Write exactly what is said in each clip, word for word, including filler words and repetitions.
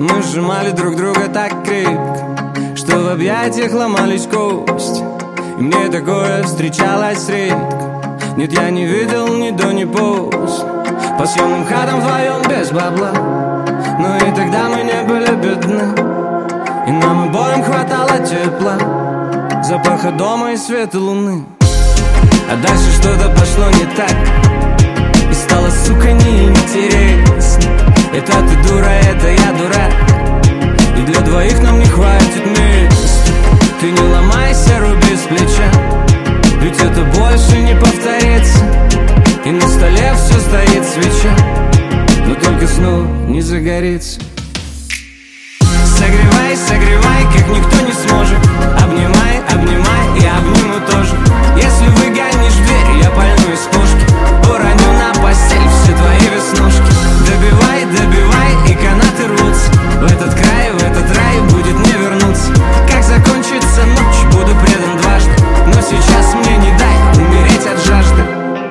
Мы сжимали друг друга так крепко, что в объятиях ломались кости. И мне такое встречалось редко. Нет, я не видел ни до, ни после. По съемным хатам вдвоем без бабла. Но и тогда мы не были бедны, и нам обоим хватало тепла, запаха дома и света луны. А дальше что-то пошло не так, и стало, сука, неинтересно. Это ты дура, это я дурак, и для двоих нам не хватит места. Ты не ломайся, руби с плеча, ведь это больше не повторится. И на столе все стоит свеча, но только снова не загорится. Согревай, согревай, как никто не сможет. Обнимай, обнимай, я обниму тоже. Если выгонишь дверь, я пальну из пушки, уроню на постель все твои веснушки. Добивай, добивай, и канаты рвутся. В этот край, в этот рай будет не вернуться. Как закончится ночь, буду предан дважды, но сейчас мне не дай умереть от жажды.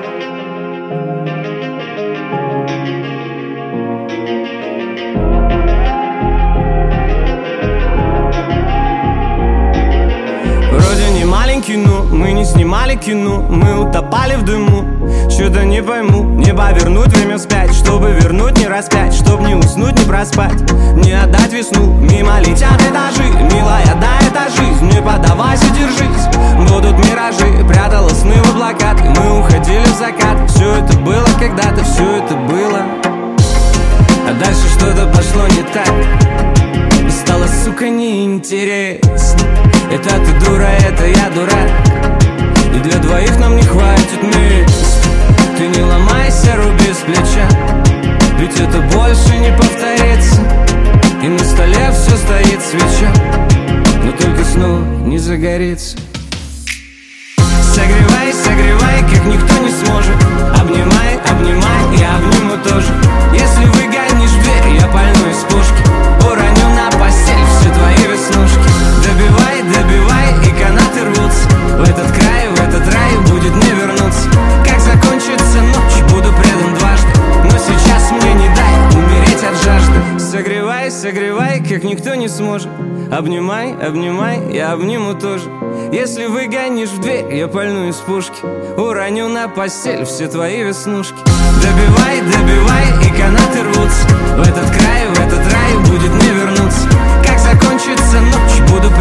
Кино. Мы не снимали кино, мы утопали в дыму. Что-то не пойму, не повернуть время вспять, чтобы вернуть, не распять, чтоб не уснуть, не проспать, не отдать весну. Мимо летят этажи, милая, да, это жизнь. Не поддавайся, держись, будут миражи. Прятала сны в облаках, и мы уходили в закат. Все это было когда-то, все это было. А дальше что-то пошло не так, и стало, сука, неинтересно. Это ты дура, это я дурак, и для двоих нам не хватит места. Ты не ломайся, руби с плеча, ведь это больше не повторится. И на столе все стоит свеча, но только снова не загорится. Согревай, согревай, как никто не сможет. Обнимай, обнимай, я обниму тоже. Если выгонишь дверь, я пальну из пушки, уроню на постель все твои веснушки. Добивай, добивай, и канаты рвутся. В этот край, в этот рай будет не вернуться. Как закончится ночь, буду предан дважды, но сейчас мне не дай умереть от жажды. Согревай, согревай, как никто не сможет. Обнимай, обнимай, я обниму тоже. Если выгонишь в дверь, я пальну из пушки, уроню на постель все твои веснушки. Добивай, добивай, и канаты рвутся. В этот край, в этот рай будет не вернуться. Как закончится ночь, буду